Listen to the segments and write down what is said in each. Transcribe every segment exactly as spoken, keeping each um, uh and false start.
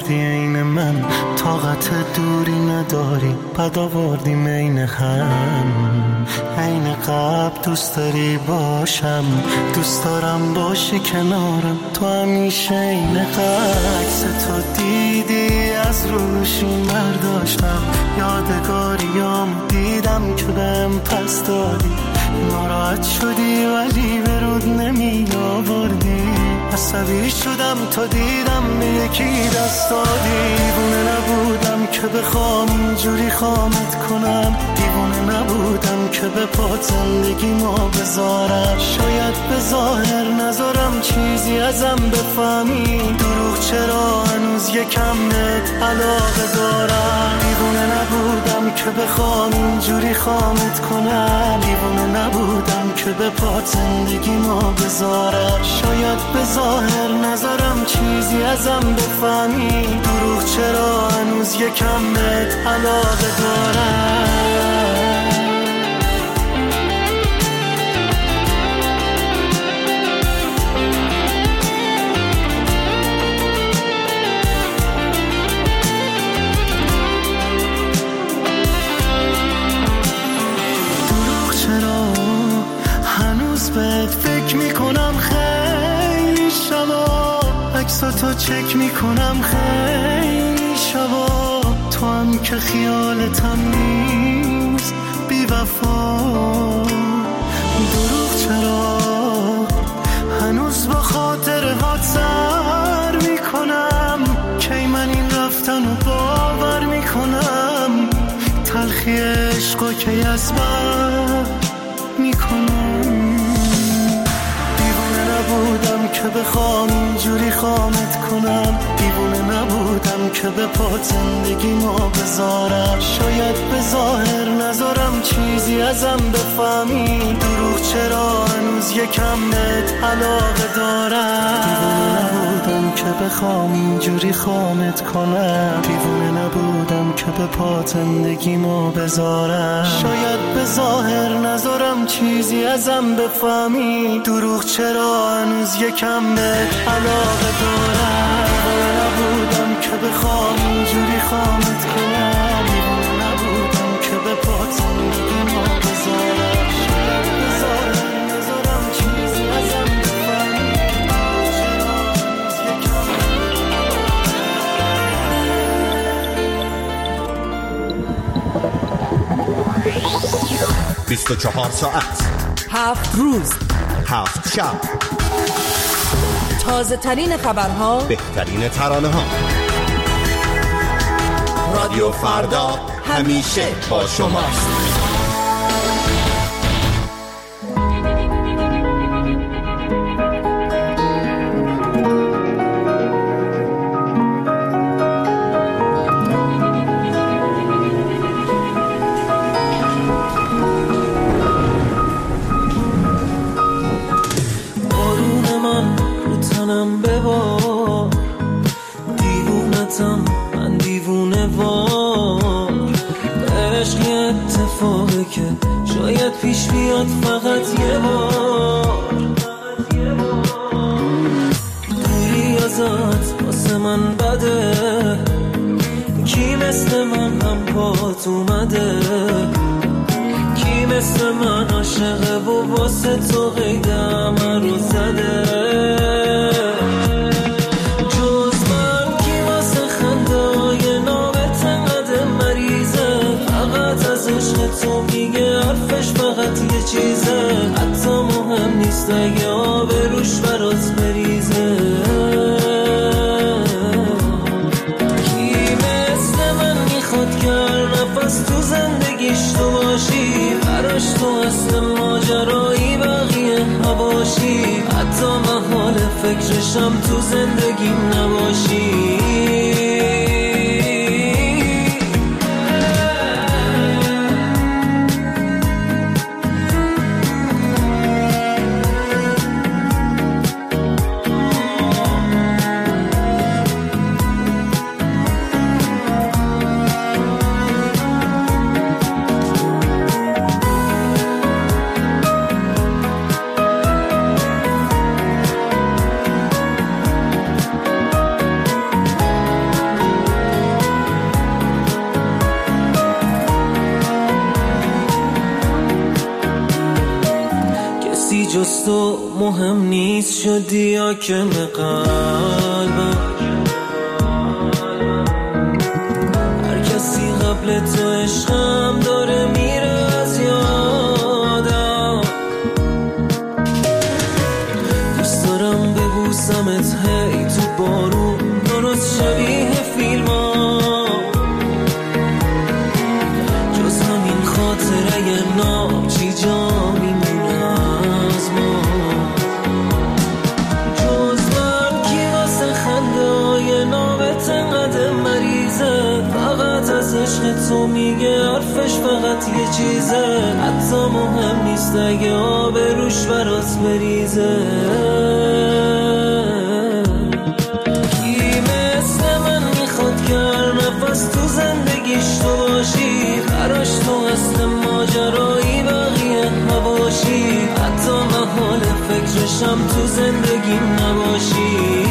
آوردی این من، طاقت دوری نداری بد آوردی مین هم. عین قبل دوست داری باشم، دوست دارم باشی کنارم تو همیشه. عین عکس تو دیدی از روشون برداشتم، یادگاریام دیدم که بهم پس دادی. ناراحت شدی ولی به رود نمی آوردی، عصبی شدم تا دیدم به یکی دست دادی. دیوونه نبودم که بخوام اینجوری خامت کنم، دیوونه نبودم که به پات زندگی ما بذارم. شاید به ظاهر نذارم چیزی ازم بفهمی، دروغ چرا هنوز یکم بهت علاقه دارم. دیوونه نبودم که بخوام اینجوری خامت کنم، دیوونه نبودم که به پات زندگی ما بذارم. شاید به ظاهر نذارم چیزی ازم بفهمی، دروغ چرا هنوز یکم بهت علاقه دارم. دروغ چرا هنوز بهت فکر میکنم، خیلی شبا عکساتو چک میکنم، خیلی شبا تو هم که خیالتم نیست بی وفا. دروغ چرا هنوز با خاطر هات سر میکنم، کی من این رفتن رو باور میکنم. تلخی عشقا کی از بر میکنم. نبودم که بخوام اینجوری خامت کنم، دیوونه نبودم که به پات زندگی ما بذارم. شاید به ظاهر نذارم چیزی ازم بفهمی، دروغ چرا هنوز یکم بهت علاقه دارم. دیوونه نبودم که بخوام اینجوری خامت کنم، دیوونه نبودم که به پات زندگی ما بذارم. شاید به ظاهر نذارم چیزی ازم بفهمی، دروغ چرا هنوز یکم بهت علاقه دارم. دیوونه نبودم که بخوام اینجوری خامت کنم، دیوونه نبودم که به پات زندگی ما بذارم. شاید به ظاهر نذارم چیزی ازم بفهمی، چرا هنوز یکم بیست و چهار ساعت، هفت روز، هفت شب، تازه ترین خبرها، بهترین ترانه ها. رادیو فردا همیشه با شماست. پیش بیاد فقط یه بار، دوری ازت واسه من بده، کی مثل من هم پات اومده، کی مثل من عاشقه و واسه تو قیده همه رو زده. جز من کی واسه خنده های نامت انقدر مریضه، فقط از عشق تو میگه حرفش فقط یه چیزه، حتی مهم نیست اگه آب روش برات بریزه. کی مثل من میخواد که هر نفس تو زندگیش تو باشی، براش تو اصل ماجرایی بقیه نباشی، حتی محال فکرشم تو زندگیم نباشی. جز تو مهم نیست، شدی حاکم قلبم. هر کسی قبل تو عشقم داره میره از یادم. دوست دارم ببوسمت هی تو بارون، درست شبیه فیلم ها. جز همین خاطره نام چی جا میمونه از ما. جز من کی واسه خنده های نامت انقدر مریضه، فقط از عشق تو میگه حرفش فقط یه چیزه. حتی مهم نیست اگه آب روش برات بریزه. نفس تو زندگیش تو باشی، براش تو هست ماجرایی بقیه نباشی. حتی محال فکرشم تو زندگی نباشی.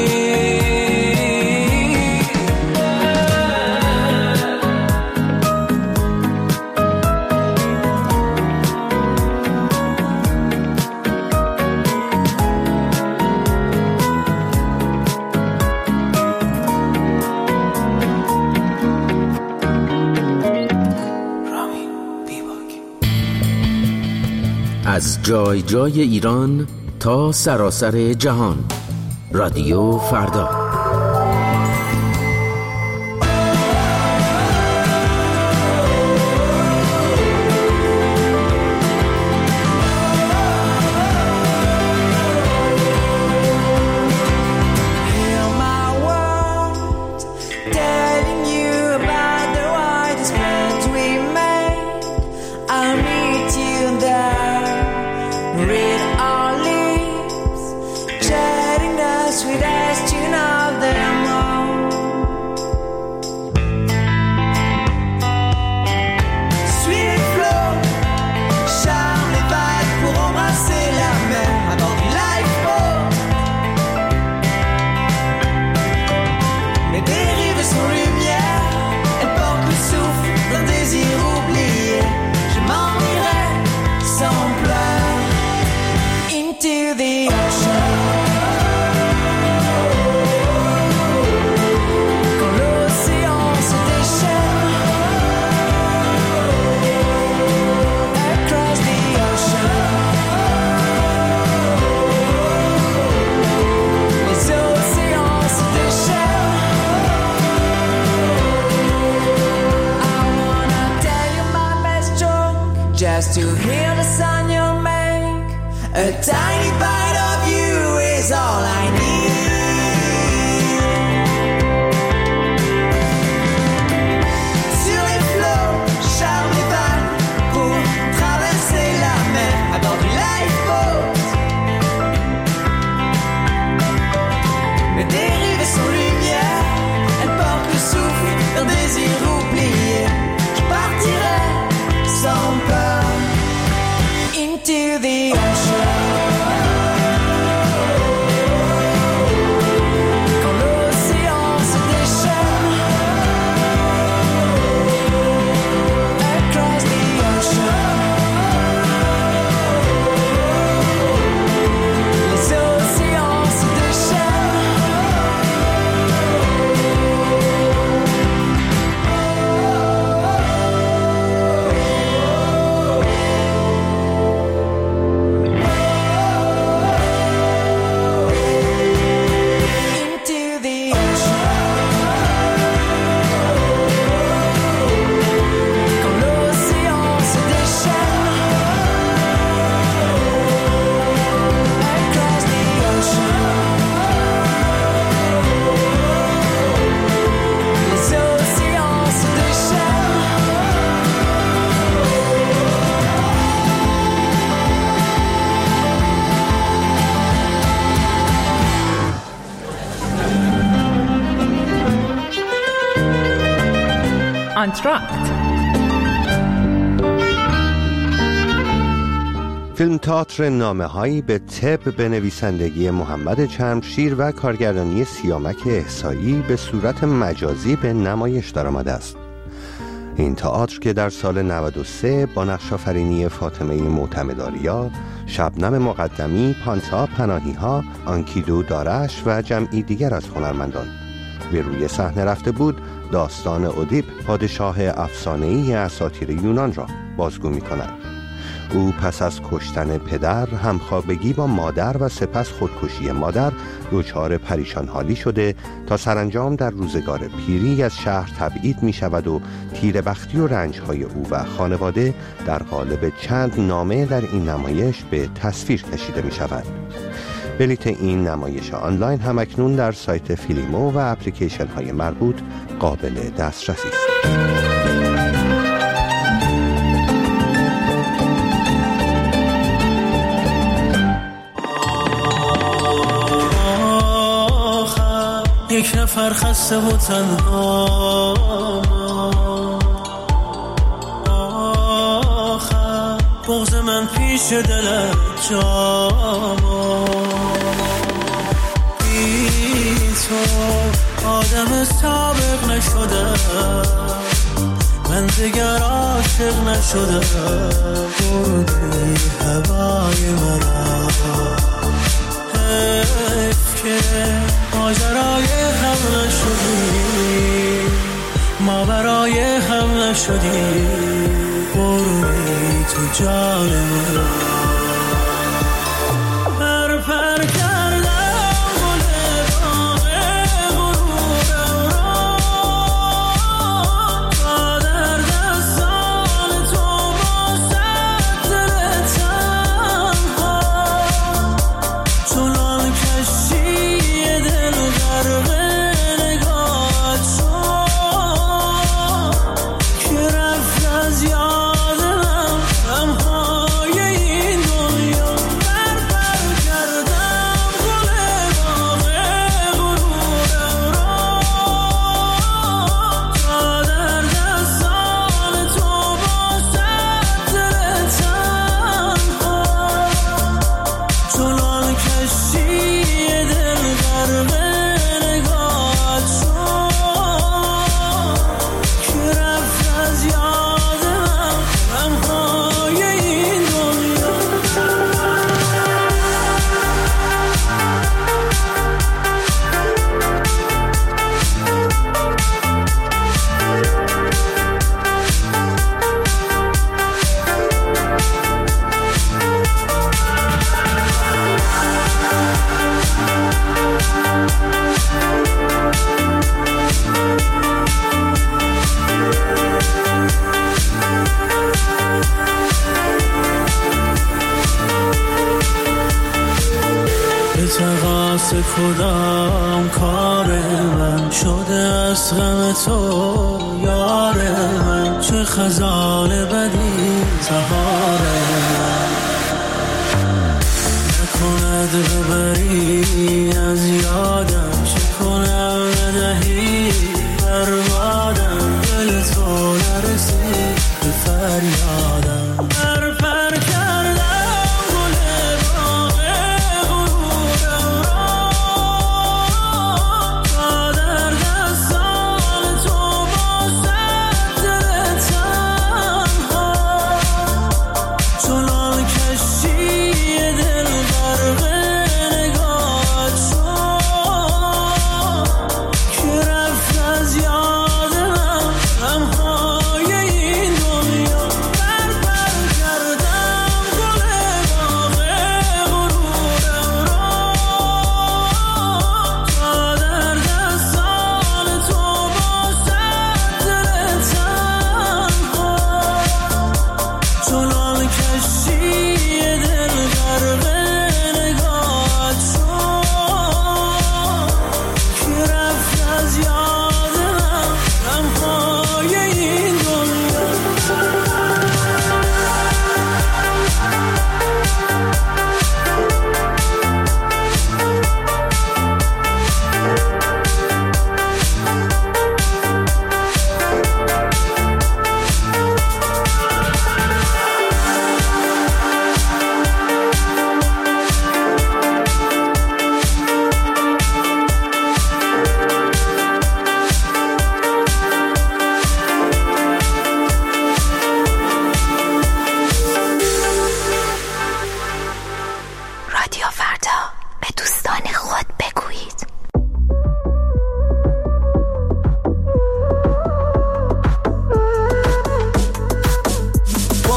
از جای جای ایران تا سراسر جهان، رادیو فردا. Just to hear the sound you make, a tiny bite of you is all I need. Sur les flots, Charles Van, pour traverser la mer à bord du lifeboat. Les dérives sont lumière, elles portent le souffle d'un désir oublié. Je partirai sans peur into the ocean. Quand l'océan se déchaîne across the ocean, les océans se déchaînent. انتراکت. فیلم تئاتر نامه‌هایی به طب به نویسندگی محمد چرمشیر و کارگردانی سیامک احصایی به صورت مجازی به نمایش درآمده است. این تئاتر که در سال نود و سه با نقش‌آفرینی فاطمه معتمدآریا، شبنم مقدمی، پانتا پناهی‌ها، آنکیدو دارش و جمعی دیگر از هنرمندان به روی صحنه رفته بود، داستان اودیپ، پادشاه افسانه‌ای اساطیر یونان را بازگو می‌کند. او پس از کشتن پدر، همخوابگی با مادر و سپس خودکشی مادر دچار پریشان حالی شده تا سرانجام در روزگار پیری از شهر تبعید می شود و تیره‌بختی و رنج‌های او و خانواده در قالب چند نامه در این نمایش به تصویر کشیده می شود. بلیت این نمایش آنلاین هم اکنون در سایت فیلیمو و اپلیکیشن های مربوط قابل دسترسی است. یک نفر خسته و تنها، آخر بغض من پیش دلت جاما، بی تو آدم سابق نشدم، من دیگر عاشق نشدم، بردی هوای مرا، حیف که ماجرای هم نشدی، ما برای هم نشدی، برونی تو جان مرا. پر پر کردم گل باغ غرورم را، تا در دستان تو باشد دل تنها، چنان کشتی دل غرق نگاهت شد که رفت از یاد من غمهای این دنیا. پر پر کردم گل باغ غرورم را، تا در دستان تو باشد دل تنها، چنان کشتی دل غرق نگاهت شد که رفت از یاد من غمهای این دنیا. به تقاس کدام کار من شده از غم تو یار من، چه خزان بدی زهار من، نکند ببری از یادم، چه کنم ندهی بربادم، دل تو نرسید به فریادم. پر پر کردم گل باغ غرورم را، تا در دستان تو باشد دل تنها، چنان کشتی دل غرق نگاهت شد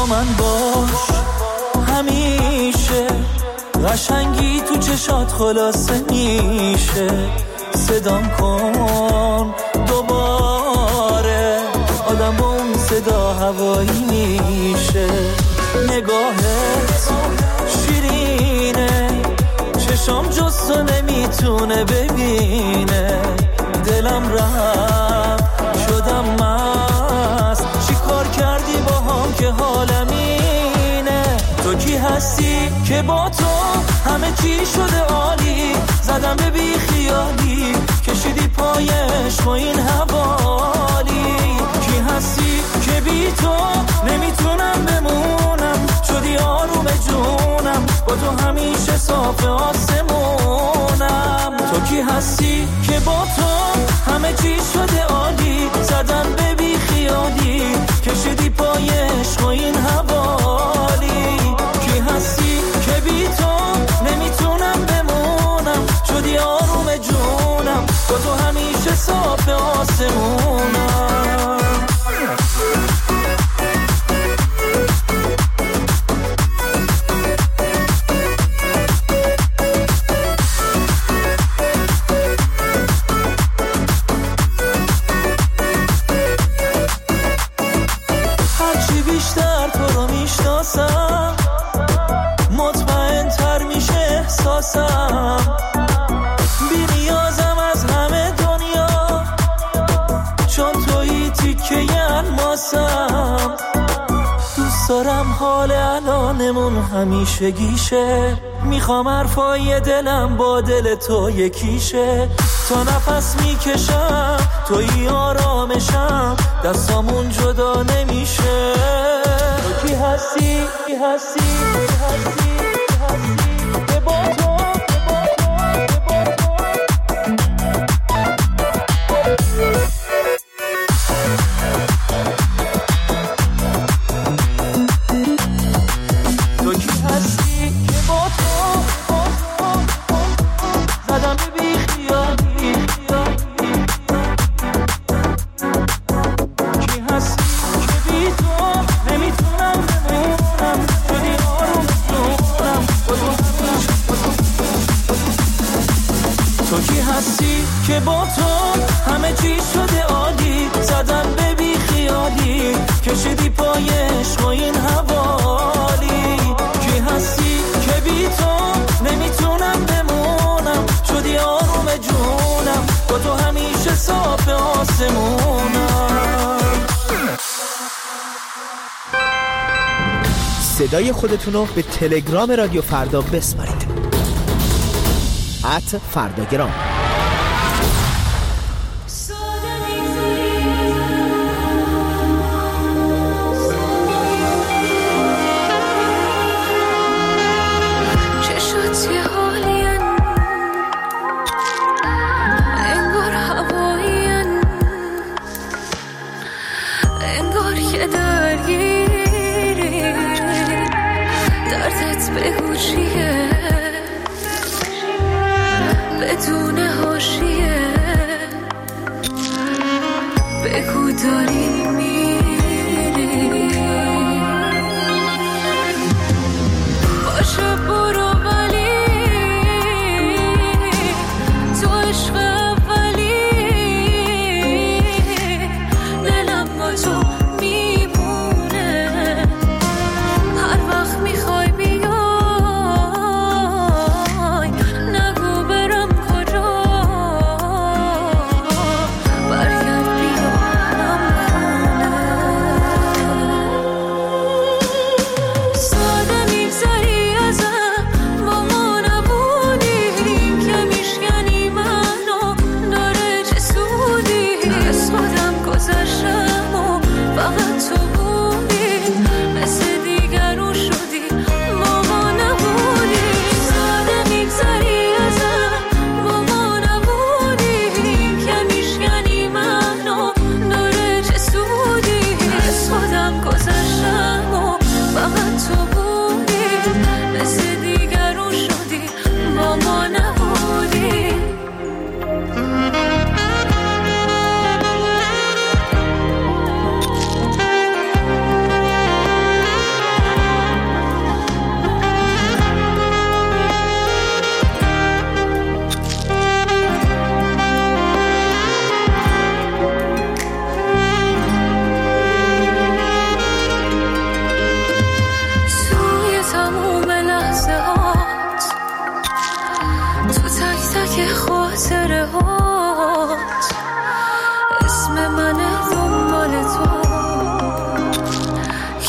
با من باش همیشه، قشنگی تو چشات خلاصه میشه. صدام کن دوباره، آدم با اون صدا هوایی میشه. نگاهت شیرینه، چشام جز تو نمیتونه ببینه. دلم رفت شدم مست، چی کار کردی با هم که حالم اینه؟ تو کی هستی که با تو همه چی شده عالی؟ زدم به بی خیالی، کشیدی پایش با این حوالی. کی هستی که بی تو نمیتونم بمونم؟ شدی آروم جونم، با تو همیشه صاف آسمونم. تو کی هستی که با تو همه چی شده عالی؟ زدم به بی خیالی، کشیدی پایش با این حوالی. کی هستی که بی تو نمیتونم بمونم؟ شدی آروم جونم، با تو همیشه صاف آسمونم. مطمئن تر میشه احساسم، بی نیازم از همه دنیا، چون تویی تیکه الماسم. دوست دارم حال الانمون همیشه گیشه، میخوام حرفای دلم با دل تو یکیشه. تا نفس میکشم تویی آرامشم، دستامون جدا نمیشه. تو کی هستی؟ کی هستی؟ کی هستی؟ کی هستی؟ که با تو تو کی هستی که با تو زدم به بی خیالی. کی هستی که بی تو نمیتونم بمونم؟ شدی آروم جونم، تو کی هستی که با تو همه چی شده عالی؟ زدم به بی خیالی، کشیدی پایش با این حوالی. کی هستی که بی تو نمیتونم بمونم؟ شدی آروم جونم، با تو همیشه صاف آسمونم. صدای خودتونو به تلگرام رادیو فردا بسپارید. ات فرداگرام. بگو چیه بدون حاشیه، بگو داری میری باشه برو، ولی تو عشق اولی دلم با تو میمونه. هر وقت میخوای بیا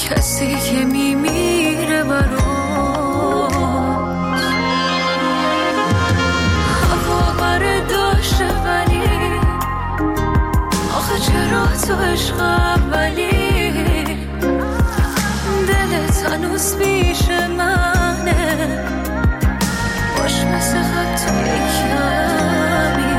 کسی که میمیره برات هوا بره داشته ولی آخه چرا تو عشق اولی دلت هنوز پیش منه باش مثل خط توی کمی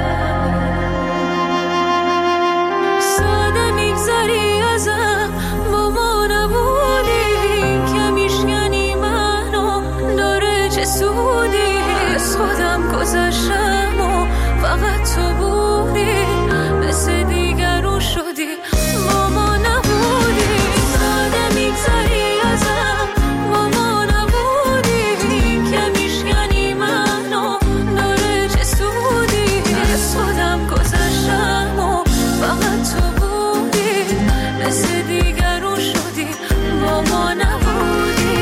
ساده میگذاری ازم با ما نبودی کمیش یعنی منو داره چه سودی از خودم گذاشتم و فقط تو بودی مثل دیگرون شدی با ما نبودی ساده میگذاری ازم با ما نبودی کمیش یعنی منو داره چه سودی از خودم گذاشتم و فقط تو بودی مثل دیگرون شدی با ما نبودی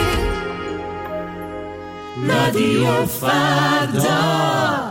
رادیو فردا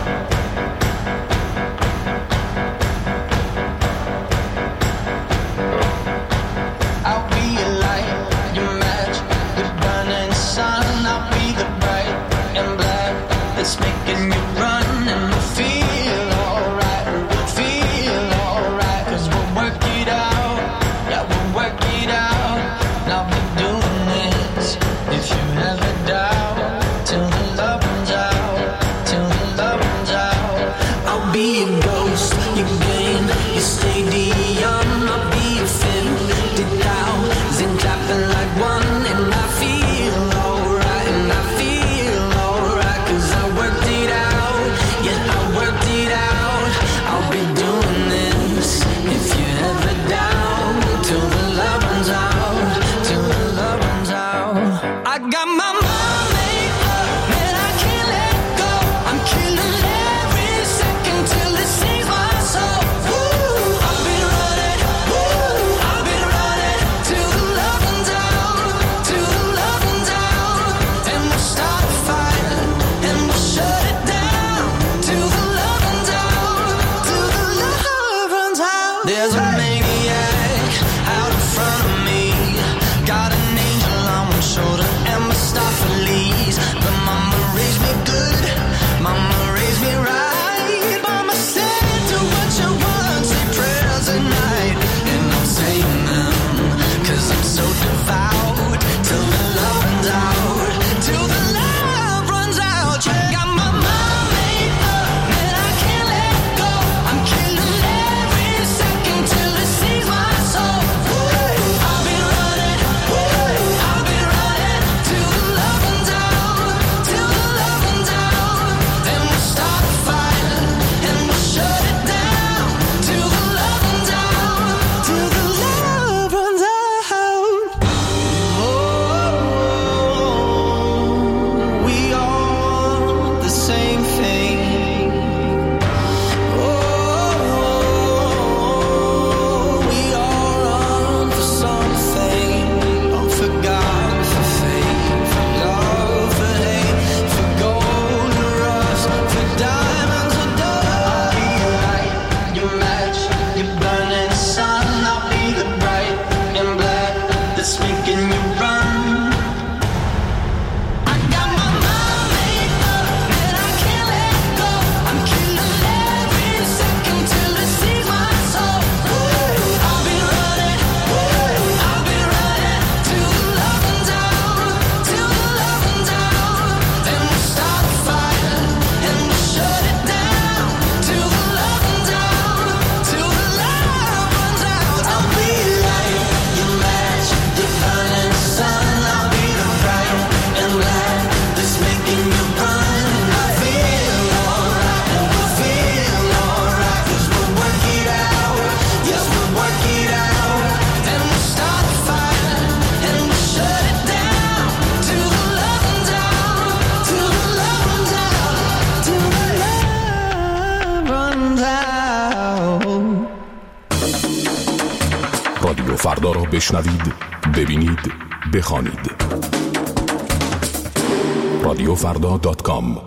It's making you run and we feel alright, we feel alright, cause we'll work it out, yeah we'll work it out, and I'll be doing this, if you ever doubt, till the love runs out, till the love runs out, I'll be your ghost, your game, your stadium, I'll be your fifty thousand clapping like one, and I feel alright, and I feel alright, cause I worked it out, yeah I worked it out, I'll be doing this, if you ever down, till the love runs out, till the love runs out, I got my mind made up, man I can't let go, I'm killing every second till it sings my soul, woo, I've been running, woo, I've been running, till the love runs out, till the love runs out, and we'll start a fire, and we'll shut it down, till the love runs out, till the love runs out. There's a maniac out in front of me, got an angel on one shoulder and Mephistopheles, but mama raised me good, mama raised me right, mama said do what you want, say prayers at night, and I'm saying them, cause I'm so devout, till the love runs out, till the love runs out, you got my mind made up, man I can't let go, I'm killing every second till it sees my soul, woo, I've been running, woo, I've been running, till the love runs out, till the love runs out, then we'll start a fire, and we'll shut it down, till the love runs out, till the love runs out. Oh, we all want the same thing. Oh, we all run for something. For God, for faith, for love, for hate, for gold, for rust, for diamonds, for dust. I'll be your light, your match, your burning sun. I'll be the bright and black that's making you run. I got my mind made up, man I can't let go. I'm killing every second till it sees my soul. Woo, I'll be running, woo, I'll be running, till the love runs out, till the love runs out, then we'll start a fire, and we'll shut it down, till the love runs out, till the love runs out. I'll be your light, your match, your burning sun. I'll be the bright and black that's making you run. I feel alright, and we'll feel alright, cause we'll work it out, yes we'll work it out, then we'll start a fire, and we'll shut it down, till the love runs out, till the love runs out, till the love runs out. رادیو فردا را بشنوید، ببینید، بخوانید. رادیو فردا دات کام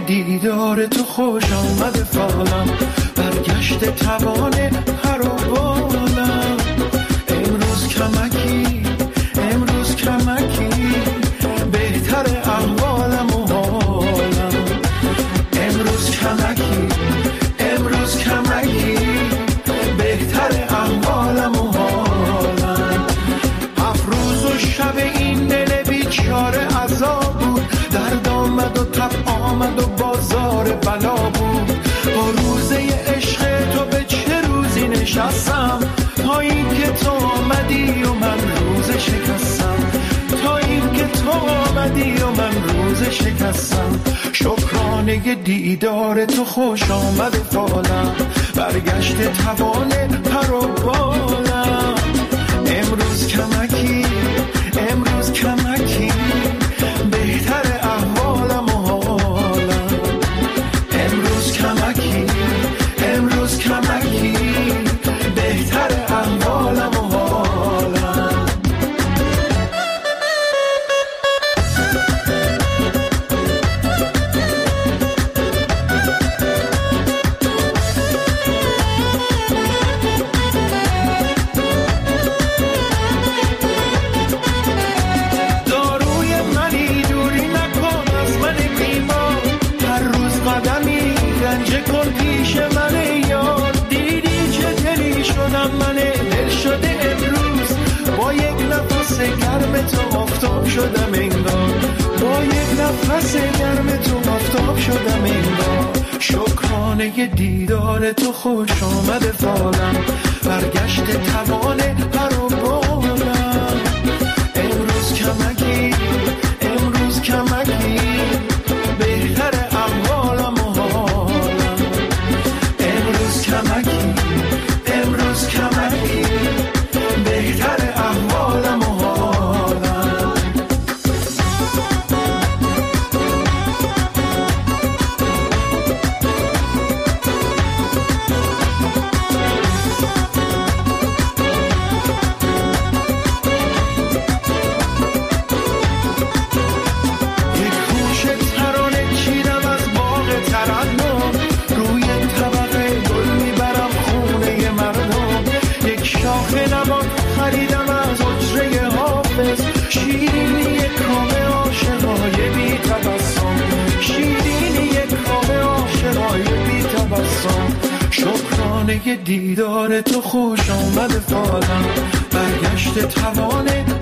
دیدار تو خوش آمد فالم، برگشت توان پر و بالم. امروز کمکی امروز کمکی بهتر احوالم و حالم. امروز کمکی امروز کمکی بهتر احوالم و حالم. هفت روز و شب این دل بیچاره عذاب بود، درد آمد و تب آمد و بازار بلا بود. با روزه عشق تو به چه روزی نشستم، تا این که تو آمدی و من روز شکستم. تا این که تو آمدی و من روز شکستم. شکرانه دیدار تو خوش آمد فالم، برگشت توان پر و بالم. امروز کمکی امروز کمکی بهتر احوالم و حالم. امروز کمکی امروز کمکی بهتر احوالم و حالم. گرم تو آفتاب شدم انگار، با یک نفس گرم تو آفتاب شدم انگار. شکرانه دیدار تو خوش آمد فالم، برگشت توان پر و بالم. امروز کمکی امروز کمکی بهتر احوالم و حالم. امروز کمکی امروز کمکی بهتر احوالم و حالم. شیرینی یک کامه عاشقای بی تبسم، شیرینی یک کامه عاشقای بی تبسم. شکرانه دیدار تو خوش آمد فالم، برگشت توان